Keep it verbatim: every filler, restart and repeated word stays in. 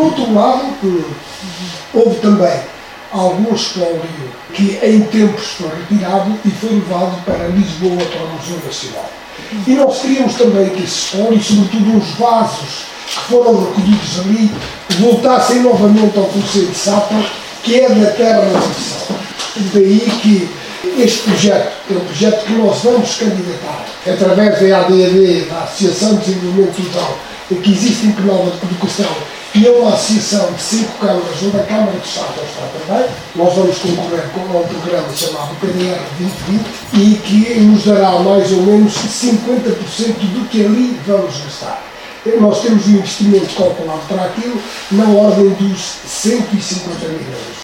outro lado, houve também algum espólio que em tempos foi retirado e foi levado para Lisboa, para o Museu Nacional. E nós queríamos também que esse espólio, sobretudo os vasos que foram recolhidos ali, voltassem novamente ao Conselho de Sapa, que é da terra nação. Daí que este projeto é um projeto que nós vamos candidatar através da A D A D, da Associação de Desenvolvimento Rural, que existe em Penalva de Educação, e é uma associação de cinco câmaras, onde a Câmara de Estado está também. Nós vamos concorrer com um programa chamado P D R vinte vinte e que nos dará mais ou menos cinquenta por cento do que ali vamos gastar. Nós temos um investimento calculado para aquilo na ordem dos cento e cinquenta mil euros.